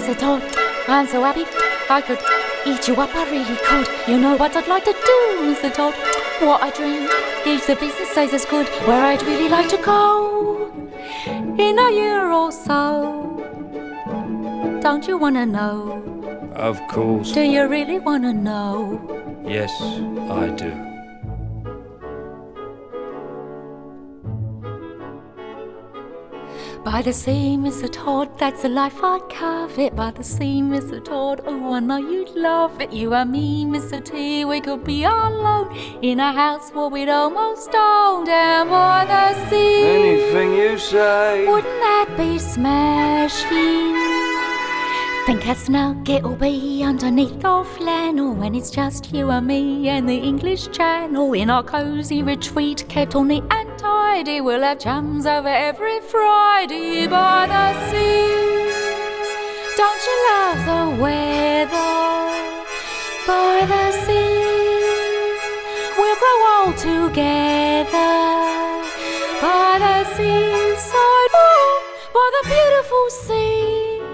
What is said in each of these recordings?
Mr. Todd, I'm so happy I could eat you up, I really could. You know what I'd like to do, Mr. Todd? What a dream, if the business stays as good, where I'd really like to go in a year or so. Don't you wanna know? Of course. Do you really wanna know? Yes, I do. By the sea, Mr. Todd, that's the life I'd covet. By the sea, Mr. Todd, oh, I know you'd love it. You and me, Mr. T, we could be alone in a house where we'd almost own, down by the sea. Anything you say. Wouldn't that be smashing? Think how snug it'll be underneath our flannel when it's just you and me and the English Channel in our cosy retreat, kept all neat and tidy. We'll have chums over every Friday by the sea. Don't you love the weather by the sea? We'll grow old together by the seaside, by the beautiful sea.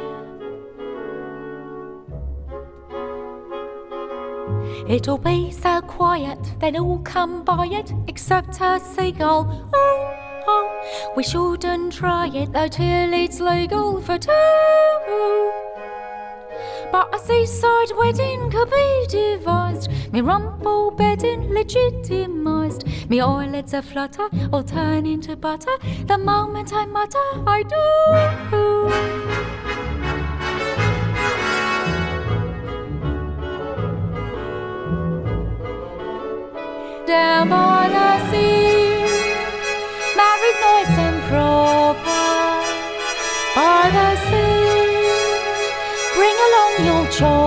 It'll be so quiet, they'll all come by it, except a seagull. Oh, oh, we shouldn't try it, though till it's legal for two. But a seaside wedding could be devised, me rumple bedding legitimised, me eyelids a flutter, all turn into butter, the moment I mutter, I do. Down by the sea, married nice and proper, by the sea, bring along your children.